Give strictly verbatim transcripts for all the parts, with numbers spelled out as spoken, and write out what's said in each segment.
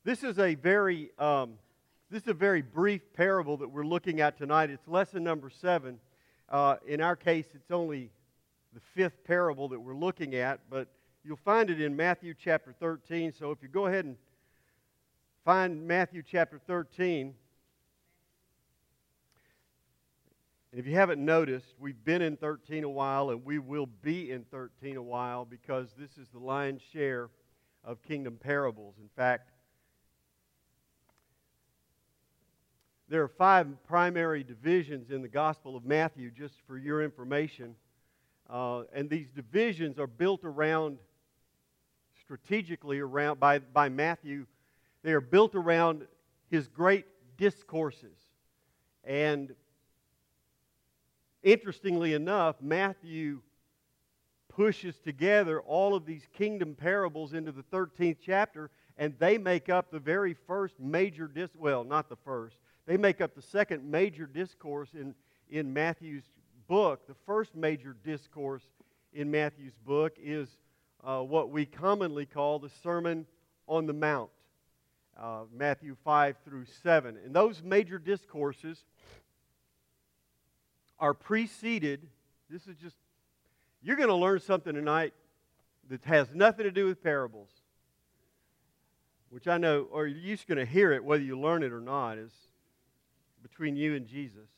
This is a very um, this is a very brief parable that we're looking at tonight. It's lesson number seven. Uh, in our case, it's only the fifth parable that we're looking at, but you'll find it in Matthew chapter thirteen. So if you go ahead and find Matthew chapter thirteen, and if you haven't noticed, we've been in thirteen a while, and we will be in thirteen a while because this is the lion's share of kingdom parables. In fact, there are five primary divisions in the Gospel of Matthew, just for your information. Uh, and these divisions are built around, strategically around, by, by Matthew, they are built around his great discourses. And interestingly enough, Matthew pushes together all of these kingdom parables into the thirteenth chapter, and they make up the very first major dis well, not the first. They make up the second major discourse in, in Matthew's book. The first major discourse in Matthew's book is uh, what we commonly call the Sermon on the Mount, uh, Matthew five through seven. And those major discourses are preceded, this is just, you're going to learn something tonight that has nothing to do with parables, which I know, or you're just going to hear it whether you learn it or not, is between you and Jesus.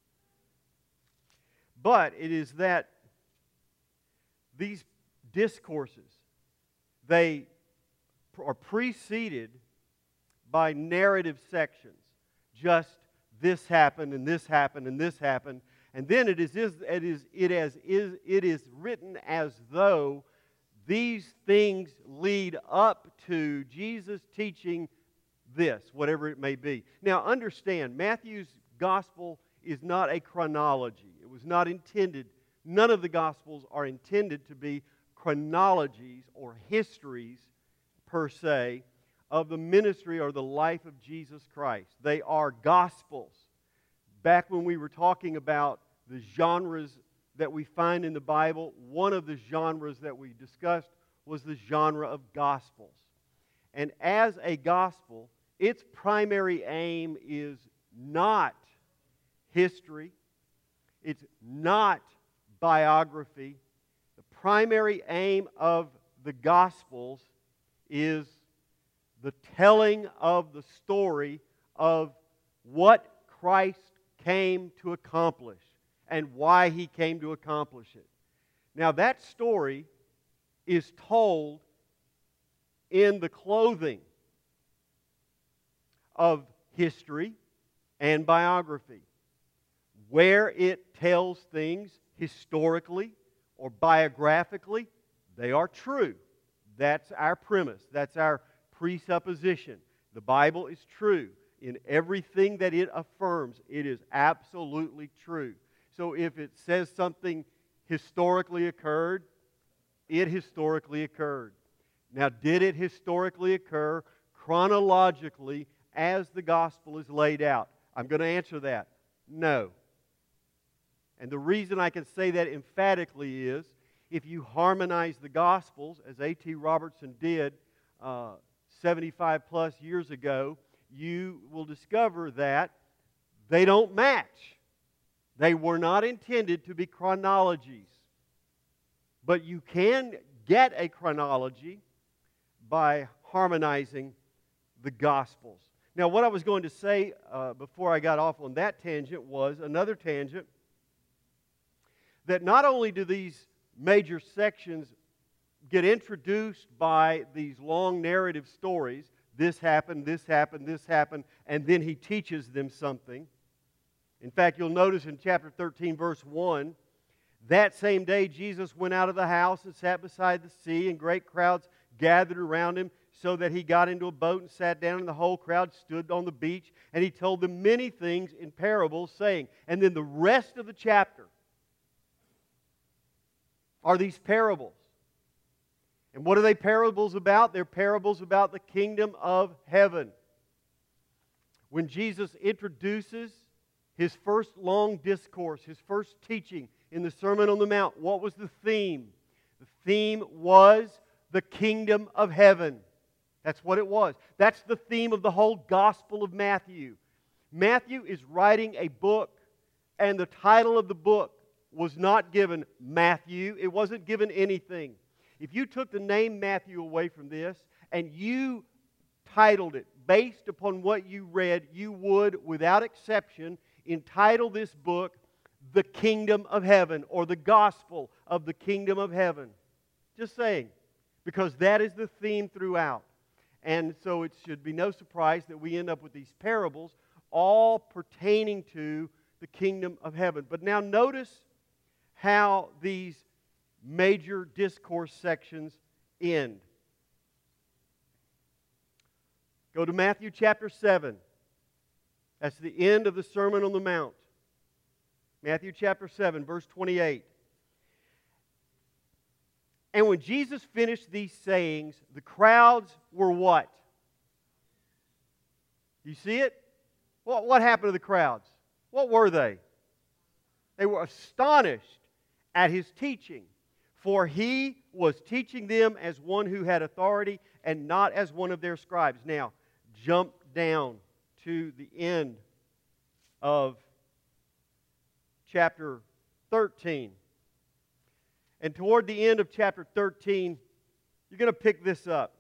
But it is that these discourses, they are preceded by narrative sections. Just this happened and this happened and this happened. And then it is, it is, it is, it is written as though these things lead up to Jesus teaching this, whatever it may be. Now understand, Matthew's gospel is not a chronology. It was not intended, none of the gospels are intended to be chronologies or histories per se of the ministry or the life of Jesus Christ. They are gospels. Back when we were talking about the genres that we find in the Bible, one of the genres that we discussed was the genre of gospels. And as a gospel, its primary aim is not history. It's not biography. The primary aim of the Gospels is the telling of the story of what Christ came to accomplish and why He came to accomplish it. Now that story is told in the clothing of history and biography, where it tells things historically or biographically, they are true. That's our premise. That's our presupposition. The Bible is true. In everything that it affirms, it is absolutely true. So if it says something historically occurred, it historically occurred. Now, did it historically occur chronologically as the gospel is laid out? I'm going to answer that. No. And the reason I can say that emphatically is, if you harmonize the Gospels, as A T Robertson did uh, seventy-five plus years ago, you will discover that they don't match. They were not intended to be chronologies. But you can get a chronology by harmonizing the Gospels. Now, what I was going to say uh, before I got off on that tangent was another tangent, that not only do these major sections get introduced by these long narrative stories, this happened, this happened, this happened, and then He teaches them something. In fact, you'll notice in chapter thirteen, verse one, that same day Jesus went out of the house and sat beside the sea, and great crowds gathered around Him, so that He got into a boat and sat down, and the whole crowd stood on the beach, and He told them many things in parables, saying, and then the rest of the chapter are these parables. And what are they parables about? They're parables about the kingdom of heaven. When Jesus introduces His first long discourse, His first teaching in the Sermon on the Mount, what was the theme? The theme was the kingdom of heaven. That's what it was. That's the theme of the whole Gospel of Matthew. Matthew is writing a book, and the title of the book was not given Matthew. It wasn't given anything. If you took the name Matthew away from this and you titled it based upon what you read, you would, without exception, entitle this book The Kingdom of Heaven or The Gospel of the Kingdom of Heaven. Just saying, because that is the theme throughout. And so it should be no surprise that we end up with these parables all pertaining to the kingdom of heaven. But now notice how these major discourse sections end. Go to Matthew chapter seven. That's the end of the Sermon on the Mount. Matthew chapter seven, verse twenty-eight. And when Jesus finished these sayings, the crowds were what? You see it? What, what happened to the crowds? What were they? They were astonished at His teaching, for He was teaching them as one who had authority and not as one of their scribes. Now, jump down to the end of chapter thirteen. And toward the end of chapter thirteen, you're going to pick this up.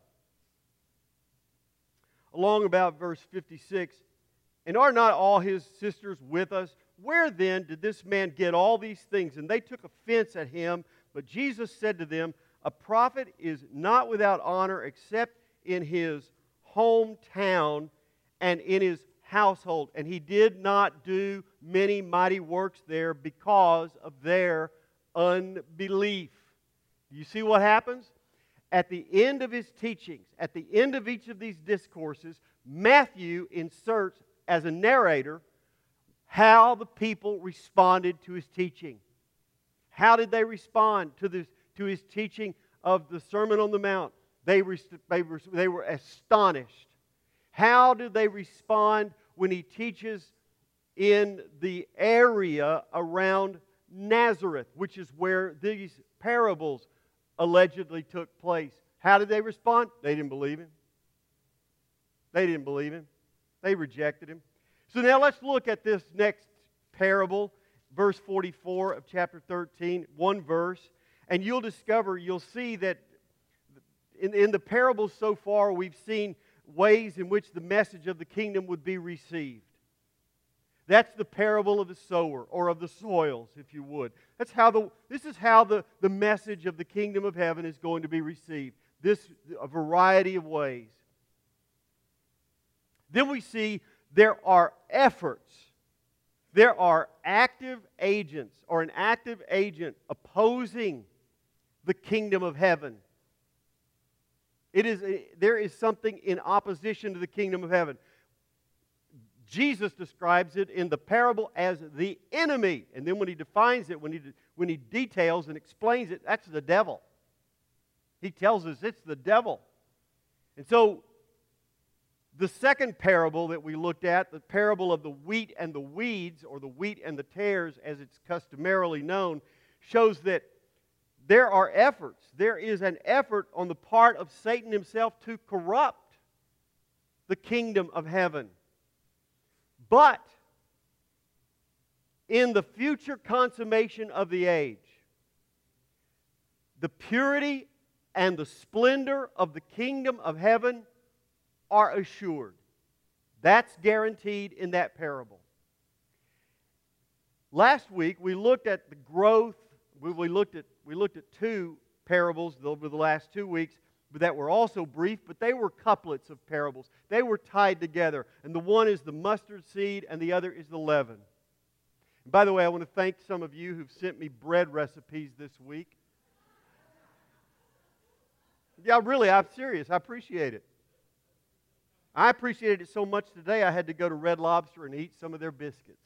Along about verse fifty-six, and are not all his sisters with us? Where then did this man get all these things? And they took offense at him. But Jesus said to them, a prophet is not without honor except in his hometown and in his household. And he did not do many mighty works there because of their unbelief. You see what happens? At the end of his teachings, at the end of each of these discourses, Matthew inserts as a narrator how the people responded to his teaching. How did they respond to, this, to his teaching of the Sermon on the Mount? They, they, were, they were astonished. How did they respond when he teaches in the area around Nazareth, which is where these parables allegedly took place? How did they respond? They didn't believe him. They didn't believe him. They rejected him. So now let's look at this next parable, verse forty-four of chapter thirteen, one verse, and you'll discover, you'll see that in, in the parables so far we've seen ways in which the message of the kingdom would be received. That's the parable of the sower, or of the soils, if you would. That's how the, this is how the, the message of the kingdom of heaven is going to be received. This, a variety of ways. Then we see there are efforts. There are active agents, or an active agent opposing the kingdom of heaven. It is, there is something in opposition to the kingdom of heaven. Jesus describes it in the parable as the enemy. And then when he defines it, when he, when he details and explains it, that's the devil. He tells us it's the devil. And so, the second parable that we looked at, the parable of the wheat and the weeds, or the wheat and the tares as it's customarily known, shows that there are efforts. There is an effort on the part of Satan himself to corrupt the kingdom of heaven. But in the future consummation of the age, the purity and the splendor of the kingdom of heaven are assured. That's guaranteed in that parable. Last week we looked at the growth. We looked at we looked at two parables over the last two weeks that were also brief, but they were couplets of parables. They were tied together, and the one is the mustard seed, and the other is the leaven. And by the way, I want to thank some of you who've sent me bread recipes this week. Yeah, really, I'm serious. I appreciate it. I appreciated it so much today, I had to go to Red Lobster and eat some of their biscuits.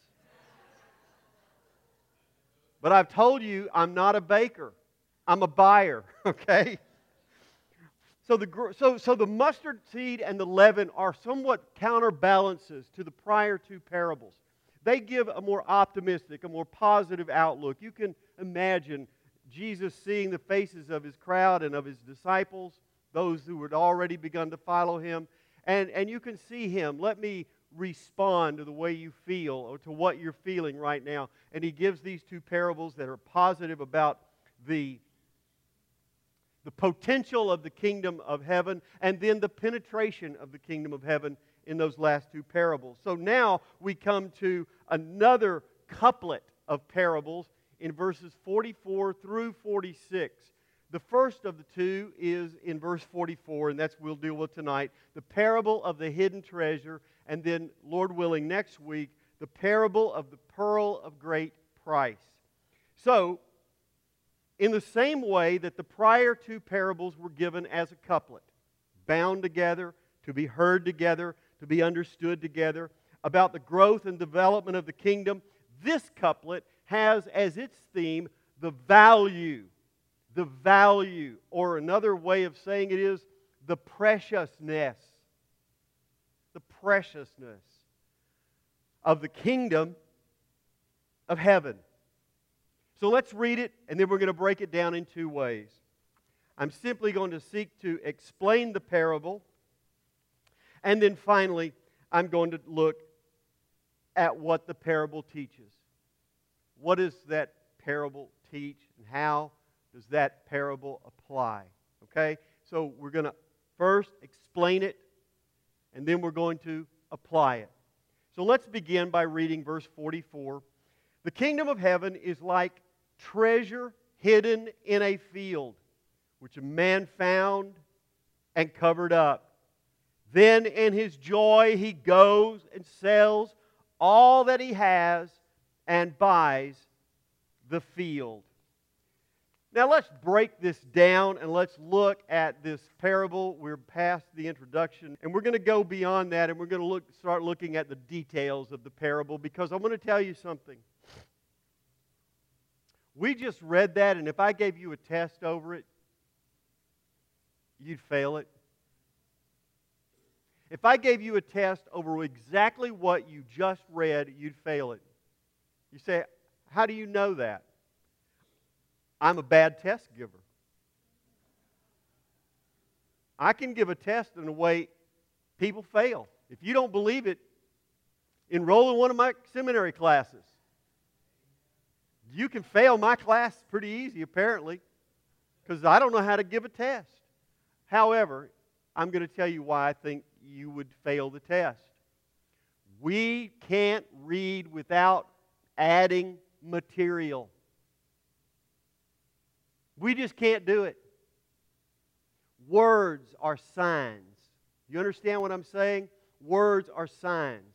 But I've told you, I'm not a baker. I'm a buyer, okay? So the, so, so the mustard seed and the leaven are somewhat counterbalances to the prior two parables. They give a more optimistic, a more positive outlook. You can imagine Jesus seeing the faces of His crowd and of His disciples those who had already begun to follow him. And, and you can see him. Let me respond to the way you feel or to what you're feeling right now. And he gives these two parables that are positive about the, the potential of the kingdom of heaven and then the penetration of the kingdom of heaven in those last two parables. So now we come to another couplet of parables in verses forty-four through forty-six. The first of the two is in verse forty-four, and that's what we'll deal with tonight. The parable of the hidden treasure, and then, Lord willing, next week, the parable of the pearl of great price. So, in the same way that the prior two parables were given as a couplet, bound together, to be heard together, to be understood together, about the growth and development of the kingdom, this couplet has as its theme the value, the value, or another way of saying it is the preciousness, the preciousness of the kingdom of heaven. So let's read it, and then we're going to break it down in two ways. I'm simply going to seek to explain the parable, and then finally, I'm going to look at what the parable teaches. What does that parable teach, and how does that parable apply? Okay? So we're going to first explain it, and then we're going to apply it. So let's begin by reading verse forty-four. The kingdom of heaven is like treasure hidden in a field, which a man found and covered up. Then in his joy he goes and sells all that he has and buys the field. Now let's break this down and let's look at this parable. We're past the introduction, and we're going to go beyond that, and we're going to look, start looking at the details of the parable, because I'm going to tell you something. We just read that, and if I gave you a test over it, you'd fail it. If I gave you a test over exactly what you just read, you'd fail it. You say, how do you know that? I'm a bad test giver. I can give a test in a way people fail. If you don't believe it, enroll in one of my seminary classes. You can fail my class pretty easy, apparently, because I don't know how to give a test. However, I'm going to tell you why I think you would fail the test. We can't read without adding material. We just can't do it. Words are signs. You understand what I'm saying? Words are signs.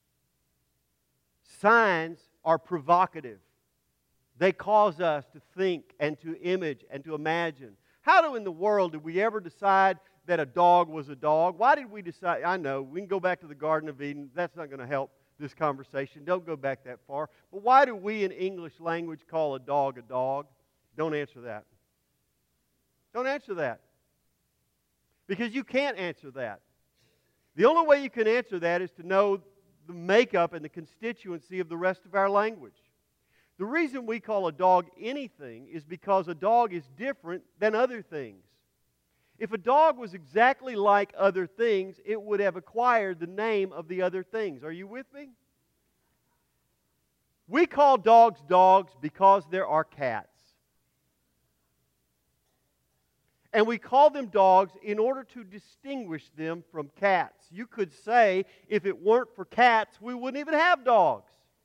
Signs are provocative. They cause us to think and to image and to imagine. How do in the world did we ever decide that a dog was a dog? Why did we decide? I know, we can go back to the Garden of Eden. That's not going to help this conversation. Don't go back that far. But why do we in English language call a dog a dog? Don't answer that. Don't answer that. Because you can't answer that. The only way you can answer that is to know the makeup and the constituency of the rest of our language. The reason we call a dog anything is because a dog is different than other things. If a dog was exactly like other things, it would have acquired the name of the other things. Are you with me? We call dogs dogs because there are cats. And we call them dogs in order to distinguish them from cats. You could say, if it weren't for cats, we wouldn't even have dogs.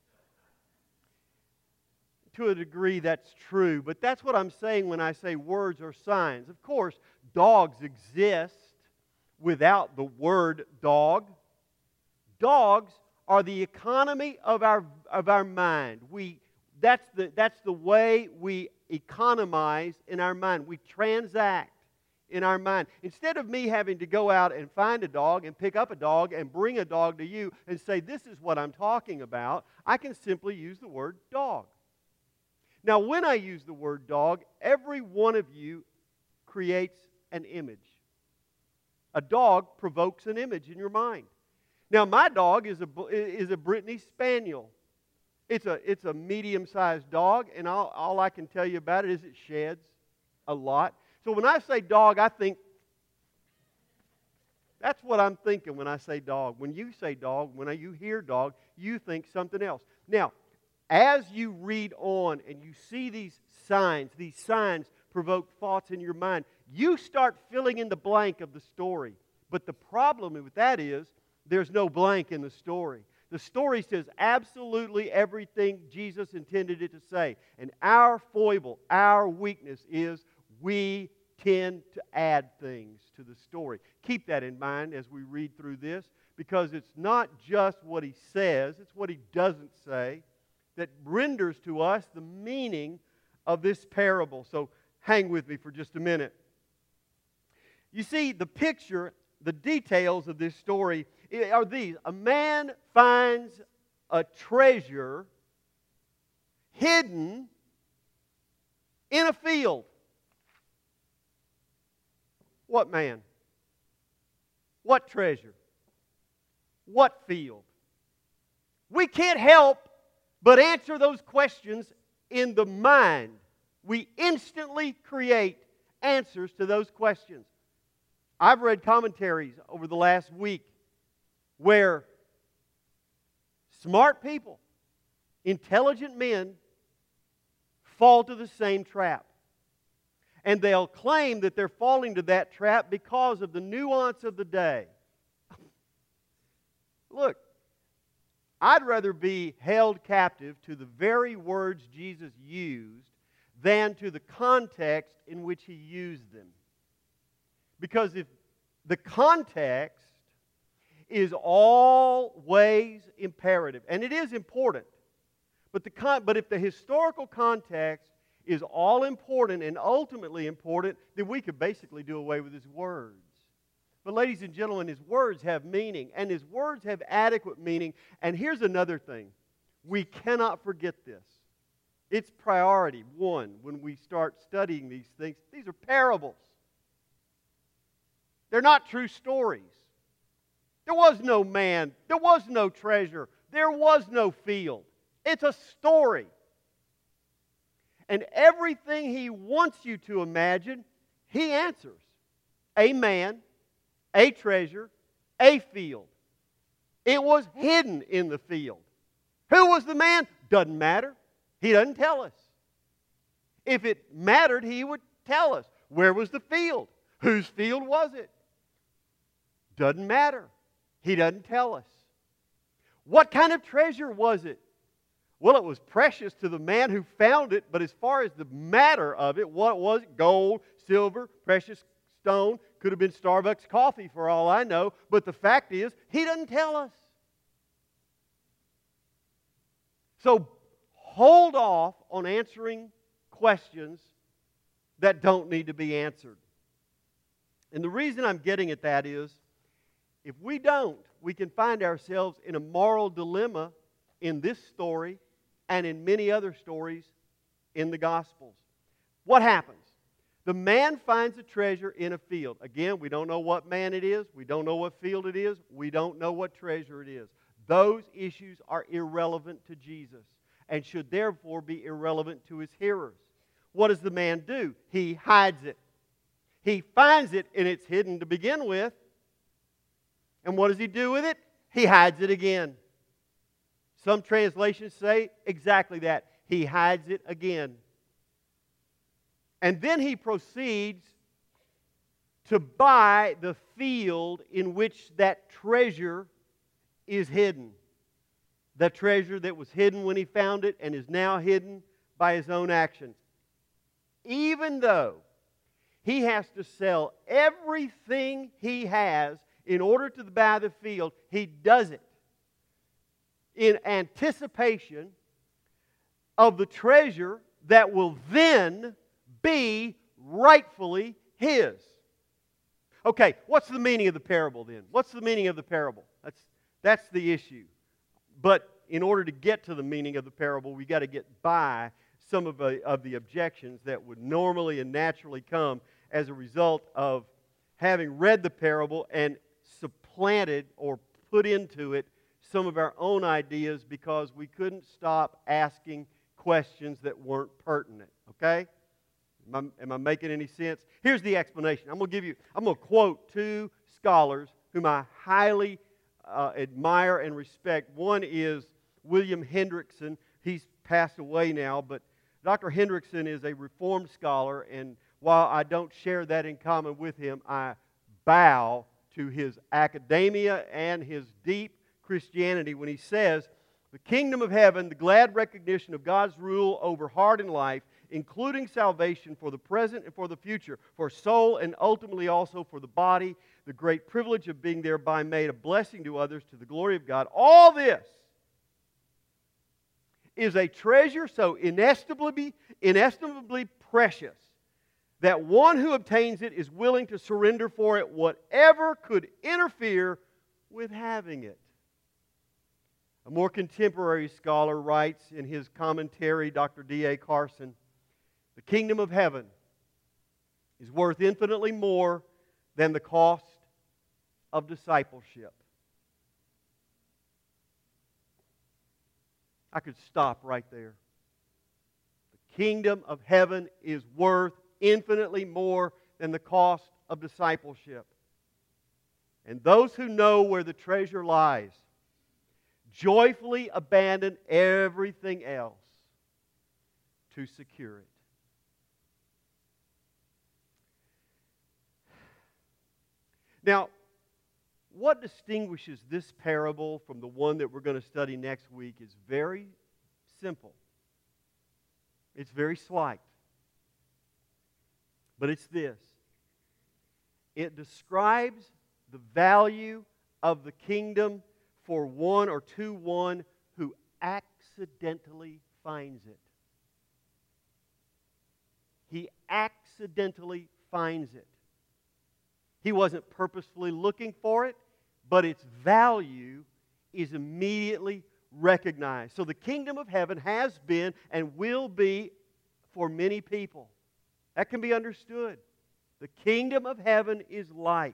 To a degree, that's true, but that's what I'm saying when I say words are signs. Of course, dogs exist without the word dog. Dogs are the economy of our, of our mind. We, that's, the, that's the way we economize in our mind. We transact in our mind. Instead of me having to go out and find a dog and pick up a dog and bring a dog to you and say, this is what I'm talking about, I can simply use the word dog. Now, when I use the word dog, every one of you creates an image. A dog provokes an image in your mind. Now, my dog is a, is a Brittany Spaniel. It's a, it's a medium-sized dog, and all, all I can tell you about it is it sheds a lot. So when I say dog, I think That's what I'm thinking when I say dog. When you say dog, when you hear dog, you think something else. Now, as you read on and you see these signs, these signs provoke thoughts in your mind, you start filling in the blank of the story. But the problem with that is there's no blank in the story. The story says absolutely everything Jesus intended it to say. And our foible, our weakness is we tend to add things to the story. Keep that in mind as we read through this, because it's not just what he says, it's what he doesn't say that renders to us the meaning of this parable. So hang with me for just a minute. You see, the picture, the details of this story are these. A man finds a treasure hidden in a field. What man? What treasure? What field? We can't help but answer those questions in the mind. We instantly create answers to those questions. I've read commentaries over the last week where smart people, intelligent men, fall to the same trap. And they'll claim that they're falling to that trap because of the nuance of the day. Look, I'd rather be held captive to the very words Jesus used than to the context in which He used them. Because if the context is always imperative, and it is important, but, the con- but if the historical context is all important and ultimately important, then we could basically do away with His words. But ladies and gentlemen, His words have meaning, and His words have adequate meaning. And here's another thing. We cannot forget this. It's priority one when we start studying these things. These are parables. They're not true stories. There was no man. There was no treasure. There was no field. It's a story. And everything He wants you to imagine, He answers. A man, a treasure, a field. It was hidden in the field. Who was the man? Doesn't matter. He doesn't tell us. If it mattered, He would tell us. Where was the field? Whose field was it? Doesn't matter. He doesn't tell us. What kind of treasure was it? Well, it was precious to the man who found it, but as far as the matter of it, what was it? Gold, silver, precious stone, could have been Starbucks coffee for all I know, but the fact is, He doesn't tell us. So, hold off on answering questions that don't need to be answered. And the reason I'm getting at that is, if we don't, we can find ourselves in a moral dilemma in this story and in many other stories in the Gospels. What happens? The man finds a treasure in a field. Again, we don't know what man it is. We don't know what field it is. We don't know what treasure it is. Those issues are irrelevant to Jesus and should therefore be irrelevant to His hearers. What does the man do? He hides it. He finds it and it's hidden to begin with. And what does he do with it? He hides it again. Some translations say exactly that. He hides it again. And then he proceeds to buy the field in which that treasure is hidden. The treasure that was hidden when he found it and is now hidden by his own actions. Even though he has to sell everything he has in order to buy the field, he does it in anticipation of the treasure that will then be rightfully his. Okay, what's the meaning of the parable then? What's the meaning of the parable? That's, that's the issue. But in order to get to the meaning of the parable, we've got to get by some of the, of the objections that would normally and naturally come as a result of having read the parable and supplanted or put into it some of our own ideas because we couldn't stop asking questions that weren't pertinent. Okay? Am I, am I making any sense? Here's the explanation. I'm going to give you, I'm going to quote two scholars whom I highly uh, admire and respect. One is William Hendrickson. He's passed away now, but Doctor Hendrickson is a Reformed scholar, and while I don't share that in common with him, I bow to his academia and his deep Christianity when he says, the kingdom of heaven, the glad recognition of God's rule over heart and life, including salvation for the present and for the future, for soul and ultimately also for the body, the great privilege of being thereby made a blessing to others to the glory of God. All this is a treasure so inestimably, inestimably precious that one who obtains it is willing to surrender for it whatever could interfere with having it. A more contemporary scholar writes in his commentary, Doctor D A Carson, the kingdom of heaven is worth infinitely more than the cost of discipleship. I could stop right there. The kingdom of heaven is worth infinitely more than the cost of discipleship. And those who know where the treasure lies joyfully abandon everything else to secure it. Now, what distinguishes this parable from the one that we're going to study next week is very simple. It's very slight. But it's this. It describes the value of the kingdom for one or to one who accidentally finds it. He accidentally finds it. He wasn't purposefully looking for it, but its value is immediately recognized. So the kingdom of heaven has been and will be for many people. That can be understood. The kingdom of heaven is like.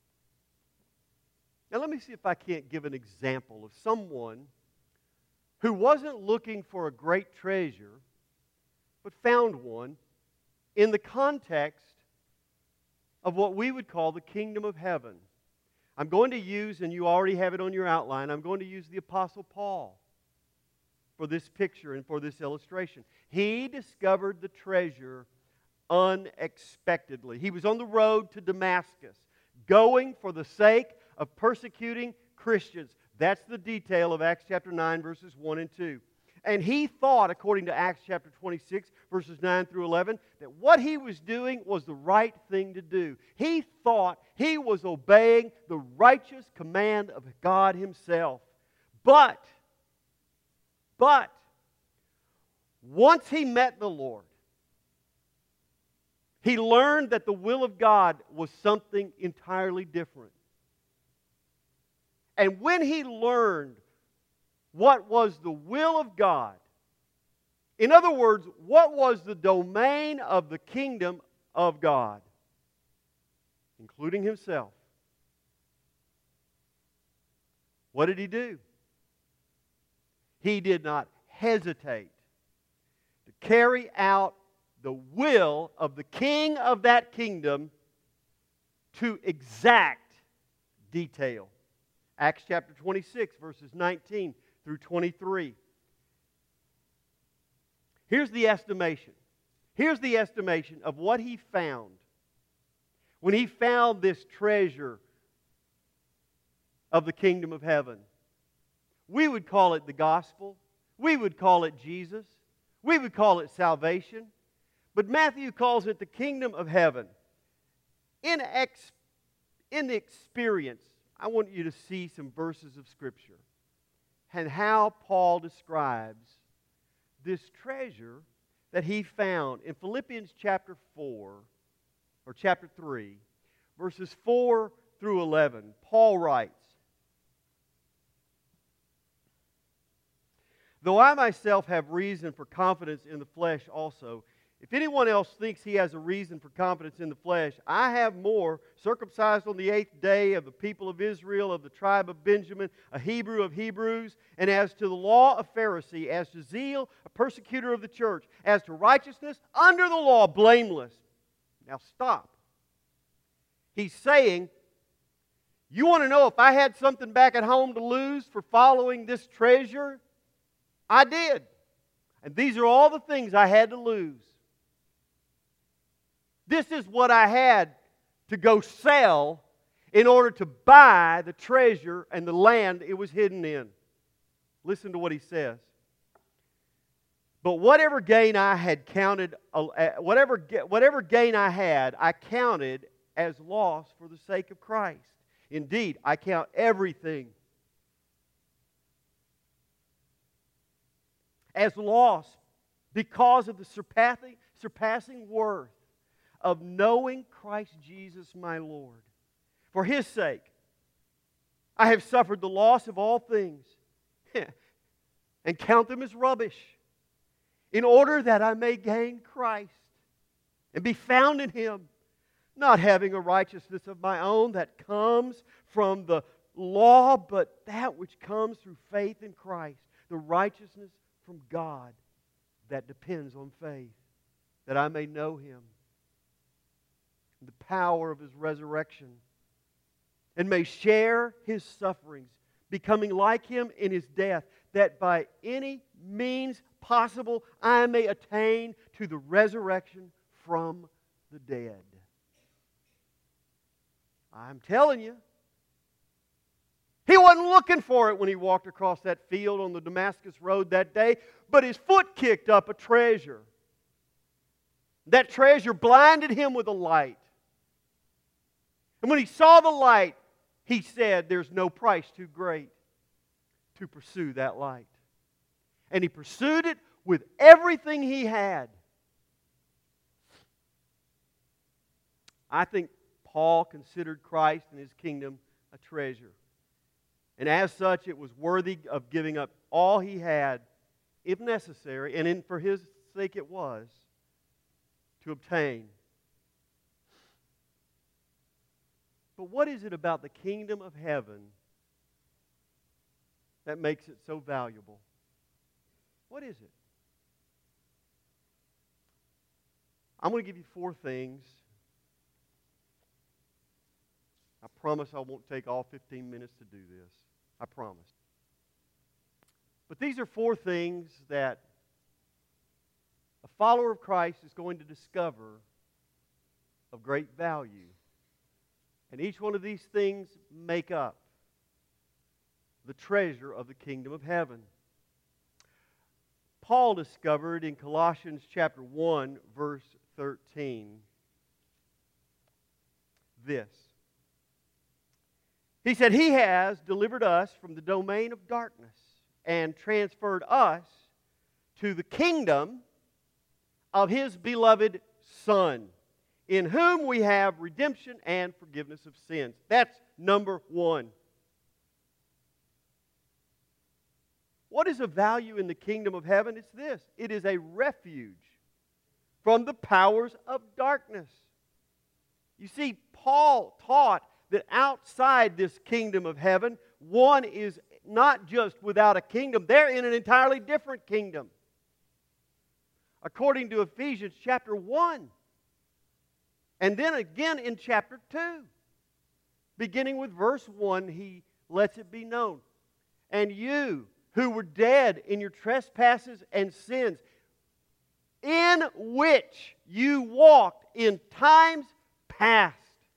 Now let me see if I can't give an example of someone who wasn't looking for a great treasure, but found one in the context of what we would call the kingdom of heaven. I'm going to use, and you already have it on your outline, I'm going to use the Apostle Paul for this picture and for this illustration. He discovered the treasure unexpectedly. He was on the road to Damascus, going for the sake of persecuting Christians. That's the detail of Acts chapter nine, verses one and two. And he thought, according to Acts chapter twenty-six, verses nine through eleven, that what he was doing was the right thing to do. He thought he was obeying the righteous command of God Himself. But, but, once he met the Lord, he learned that the will of God was something entirely different. And when he learned what was the will of God, in other words, what was the domain of the kingdom of God, including himself, what did he do? He did not hesitate to carry out the will of the king of that kingdom to exact detail. Acts chapter twenty-six, verses nineteen through twenty-three. Here's the estimation. Here's the estimation of what he found when he found this treasure of the kingdom of heaven. We would call it the gospel. We would call it Jesus. We would call it salvation. But Matthew calls it the kingdom of heaven. In, ex, in the experience, I want you to see some verses of Scripture and how Paul describes this treasure that he found in Philippians chapter four, or chapter three, verses four through eleven. Paul writes, "Though I myself have reason for confidence in the flesh also, if anyone else thinks he has a reason for confidence in the flesh, I have more, circumcised on the eighth day, of the people of Israel, of the tribe of Benjamin, a Hebrew of Hebrews, and as to the law, a Pharisee, as to zeal, a persecutor of the church, as to righteousness, under the law, blameless." Now stop. He's saying, You want to know if I had something back at home to lose for following this treasure? I did. And these are all the things I had to lose. This is what I had to go sell in order to buy the treasure and the land it was hidden in. Listen to what he says. But whatever gain I had counted, whatever, whatever gain I had, I counted as loss for the sake of Christ. Indeed, I count everything as loss because of the surpassing, surpassing worth of knowing Christ Jesus my Lord. For His sake, I have suffered the loss of all things and count them as rubbish, in order that I may gain Christ and be found in Him, not having a righteousness of my own that comes from the law, but that which comes through faith in Christ, the righteousness from God that depends on faith, that I may know Him, the power of His resurrection, and may share His sufferings, becoming like Him in His death, that by any means possible I may attain to the resurrection from the dead. I'm telling you, he wasn't looking for it when he walked across that field on the Damascus road that day, but his foot kicked up a treasure. That treasure blinded him with a light. And when he saw the light, he said, there's no price too great to pursue that light. And he pursued it with everything he had. I think Paul considered Christ and His kingdom a treasure. And as such, it was worthy of giving up all he had, if necessary, and in, for His sake it was, to obtain. But what is it about the kingdom of heaven that makes it so valuable? What is it? I'm going to give you four things. I promise I won't take all fifteen minutes to do this. I promise. But these are four things that a follower of Christ is going to discover of great value. And each one of these things make up the treasure of the kingdom of heaven. Paul discovered in Colossians chapter one, verse thirteen, this. He said, He has delivered us from the domain of darkness and transferred us to the kingdom of His beloved Son, in whom we have redemption and forgiveness of sins. That's number one. What is of value in the kingdom of heaven? It's this. It is a refuge from the powers of darkness. You see, Paul taught that outside this kingdom of heaven, one is not just without a kingdom, they're in an entirely different kingdom. According to Ephesians chapter one. And then again in chapter two. Beginning with verse one, he lets it be known. And you who were dead in your trespasses and sins, in which you walked in times past,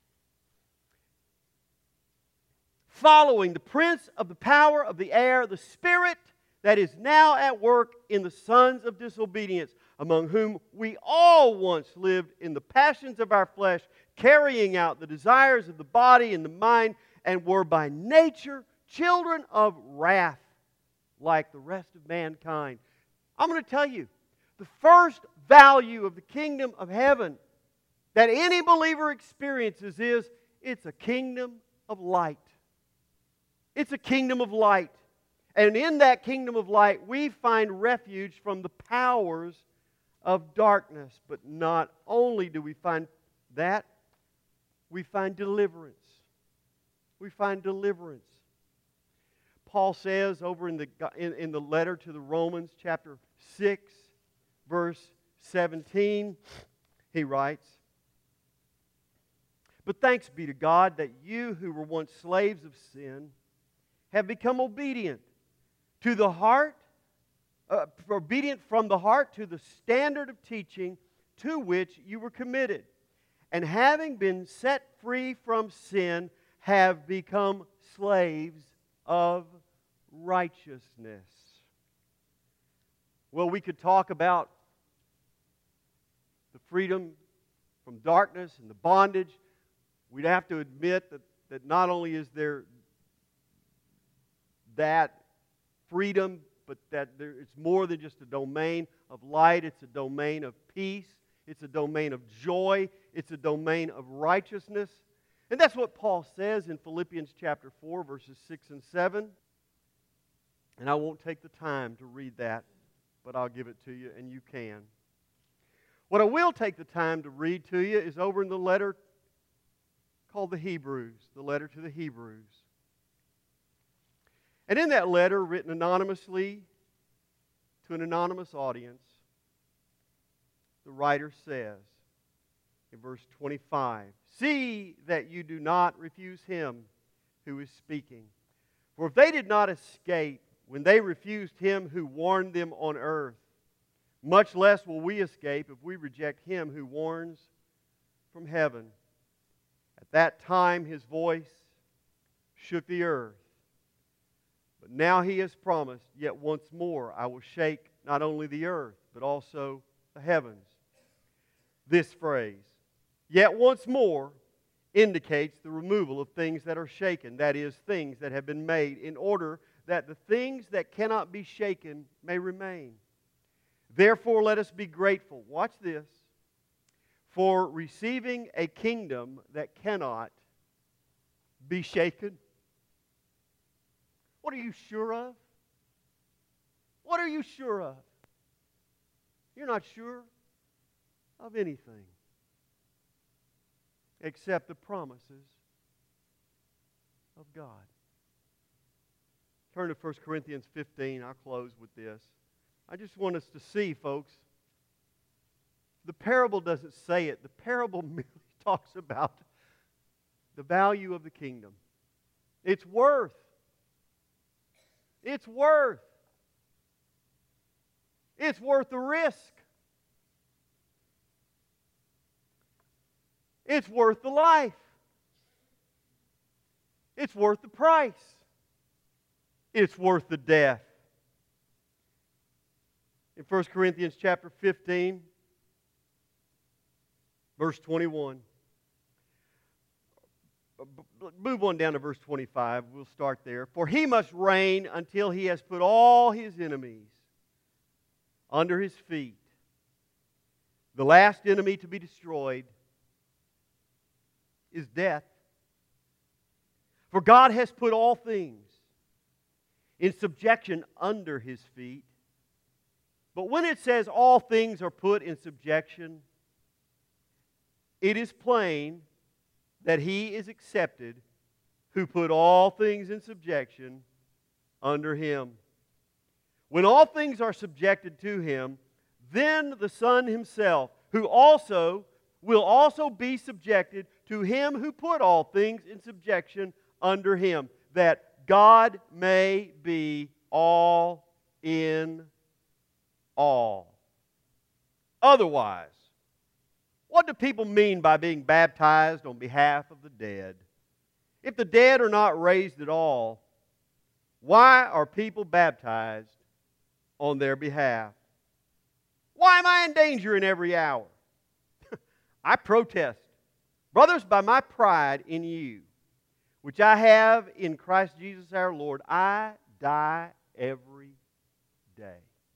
following the prince of the power of the air, the spirit that is now at work in the sons of disobedience, among whom we all once lived in the passions of our flesh, carrying out the desires of the body and the mind, and were by nature children of wrath, like the rest of mankind. I'm going to tell you, the first value of the kingdom of heaven that any believer experiences is it's a kingdom of light. It's a kingdom of light. And in that kingdom of light, we find refuge from the powers of darkness. But not only do we find that, we find deliverance. We find deliverance. Paul says over in the, in, in the letter to the Romans, chapter six, verse seventeen, he writes, But thanks be to God that you who were once slaves of sin have become obedient to the heart, uh, obedient from the heart to the standard of teaching to which you were committed. And having been set free from sin, have become slaves of righteousness. Well, we could talk about the freedom from darkness and the bondage. We'd have to admit that, that not only is there that freedom, but that there, it's more than just a domain of light. It's a domain of peace. It's a domain of joy. It's a domain of righteousness. And that's what Paul says in Philippians chapter four, verses six and seven. And I won't take the time to read that, but I'll give it to you, and you can. What I will take the time to read to you is over in the letter called the Hebrews, the letter to the Hebrews. And in that letter, written anonymously to an anonymous audience, the writer says in verse twenty-five, "See that you do not refuse him who is speaking. For if they did not escape when they refused him who warned them on earth, much less will we escape if we reject him who warns from heaven. At that time his voice shook the earth. But now he has promised, yet once more I will shake not only the earth, but also the heavens." This phrase, "yet once more," indicates the removal of things that are shaken, that is, things that have been made, in order that the things that cannot be shaken may remain. "Therefore let us be grateful," watch this, "for receiving a kingdom that cannot be shaken." What are you sure of? What are you sure of? You're not sure of anything except the promises of God. Turn to First Corinthians fifteen. I'll close with this. I just want us to see, folks, the parable doesn't say it. The parable merely talks about the value of the kingdom. It's worth. It's worth. It's worth the risk. It's worth the life. It's worth the price. It's worth the death. In First Corinthians chapter fifteen, verse twenty-one. Move on down to verse twenty-five. We'll start there. "For he must reign until he has put all his enemies under his feet. The last enemy to be destroyed is death. For God has put all things in subjection under his feet." But when it says all things are put in subjection, it is plain that he is accepted who put all things in subjection under him. When all things are subjected to him, then the Son himself, who also will also be subjected to him who put all things in subjection under him, that God may be all in all. Otherwise, what do people mean by being baptized on behalf of the dead? If the dead are not raised at all, why are people baptized on their behalf? Why am I in danger in every hour? I protest, brothers, by my pride in you, which I have in Christ Jesus our Lord, I die every day.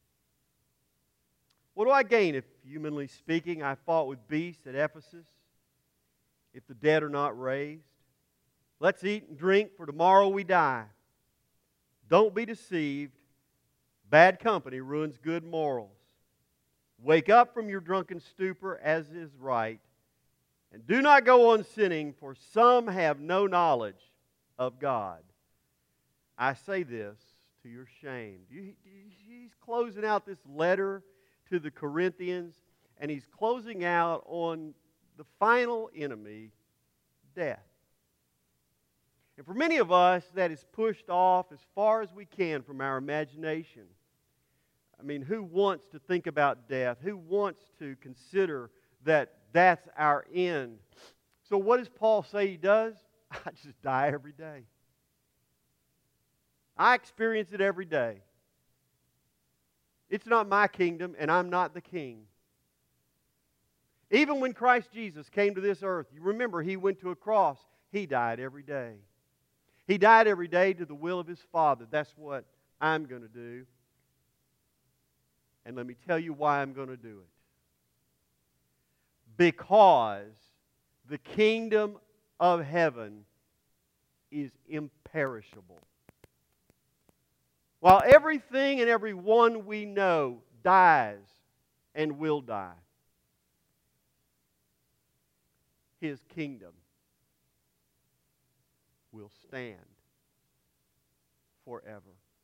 What do I gain if, humanly speaking, I fought with beasts at Ephesus, if the dead are not raised? Let's eat and drink, for tomorrow we die. Don't be deceived. Bad company ruins good morals. Wake up from your drunken stupor, as is right, and do not go on sinning, for some have no knowledge of God. I say this to your shame. He's closing out this letter to the Corinthians, and he's closing out on the final enemy death. And for many of us, that is pushed off as far as we can from our imagination. I mean, who wants to think about death? Who wants to consider that that's our end? So what does Paul say he does? I just die every day. I experience it every day. It's not my kingdom, and I'm not the king. Even when Christ Jesus came to this earth, you remember He went to a cross. He died every day. He died every day to the will of His Father. That's what I'm going to do. And let me tell you why I'm going to do it. Because the kingdom of heaven is imperishable. While everything and everyone we know dies and will die, His kingdom will stand forever.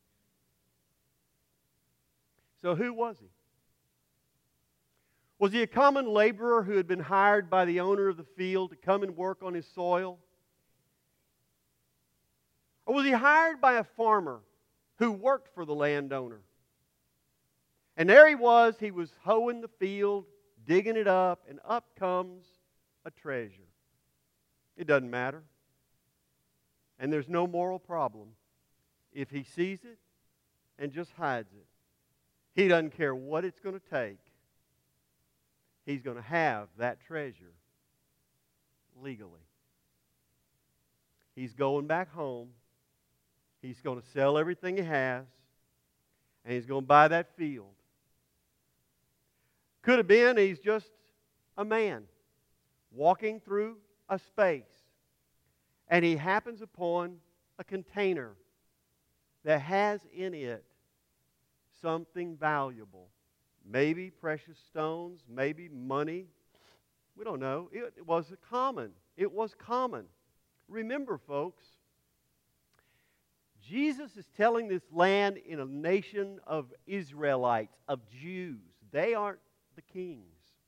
So who was He? Was He a common laborer who had been hired by the owner of the field to come and work on his soil? Or was He hired by a farmer who worked for the landowner? And there he was, he was hoeing the field, digging it up, and up comes a treasure. It doesn't matter. And there's no moral problem if he sees it and just hides it. He doesn't care what it's going to take. He's going to have that treasure legally. He's going back home. He's going to sell everything he has, and he's going to buy that field. Could have been he's just a man walking through a space, and he happens upon a container that has in it something valuable. Maybe precious stones, maybe money. We don't know. It, it was common. It was common. Remember, folks, Jesus is telling this land in a nation of Israelites, of Jews. They aren't the kings.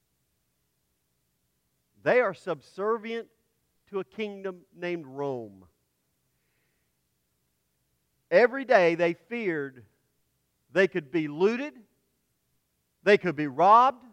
They are subservient to a kingdom named Rome. Every day they feared they could be looted, they could be robbed,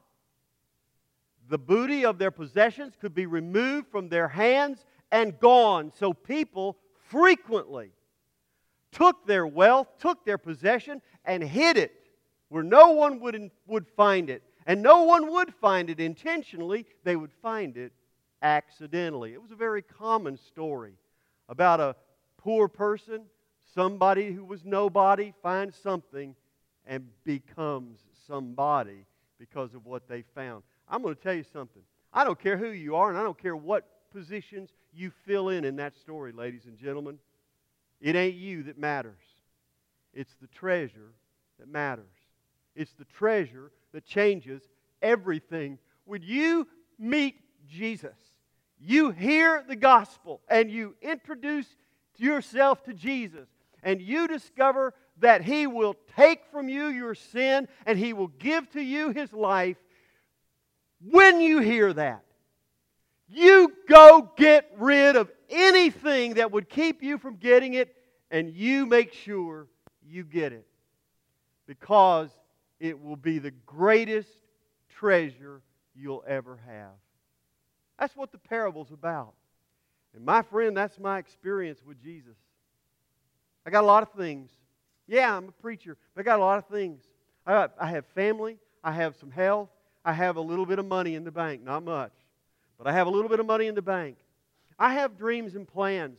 the booty of their possessions could be removed from their hands and gone. So people frequently took their wealth, took their possession, and hid it where no one would, would find it. And no one would find it intentionally. They would find it accidentally. It was a very common story about a poor person, somebody who was nobody, finds something and becomes somebody because of what they found. I'm going to tell you something. I don't care who you are, and I don't care what positions you fill in in that story, ladies and gentlemen. It ain't you that matters. It's the treasure that matters. It's the treasure that changes everything. When you meet Jesus, you hear the gospel and you introduce yourself to Jesus, and you discover that He will take from you your sin and He will give to you His life. When you hear that, you go get rid of anything that would keep you from getting it, and you make sure you get it. Because it will be the greatest treasure you'll ever have. That's what the parable's about. And my friend, that's my experience with Jesus. I got a lot of things. Yeah, I'm a preacher, but I got a lot of things. I, I have family. I have some health. I have a little bit of money in the bank. Not much. But I have a little bit of money in the bank. I have dreams and plans.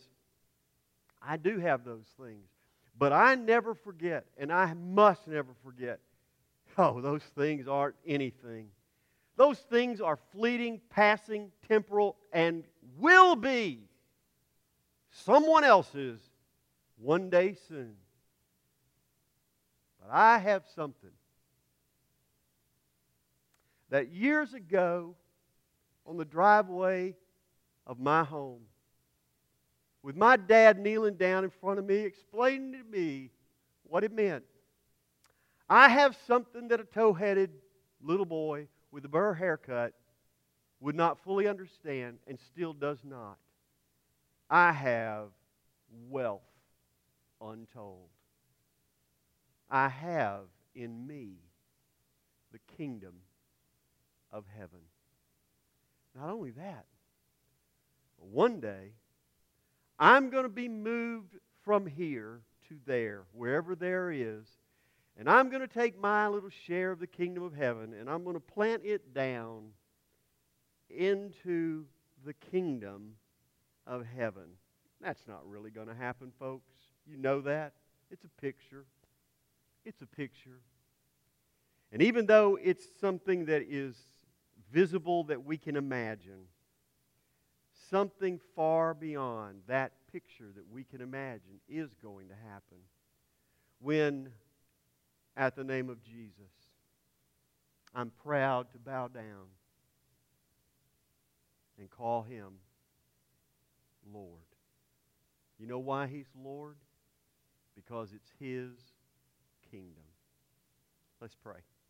I do have those things. But I never forget, and I must never forget, oh, those things aren't anything. Those things are fleeting, passing, temporal, and will be someone else's one day soon. But I have something that years ago on the driveway of my home, with my dad kneeling down in front of me, explaining to me what it meant. I have something that a tow-headed little boy with a burr haircut would not fully understand and still does not. I have wealth untold. I have in me the kingdom of heaven. Not only that, one day I'm going to be moved from here to there, wherever there is, and I'm going to take my little share of the kingdom of heaven and I'm going to plant it down into the kingdom of heaven. That's not really going to happen, folks. You know that. It's a picture. It's a picture. And even though it's something that is visible that we can imagine, something far beyond that picture that we can imagine is going to happen when, at the name of Jesus, I'm proud to bow down and call Him Lord. You know why He's Lord? Because it's His kingdom. Let's pray.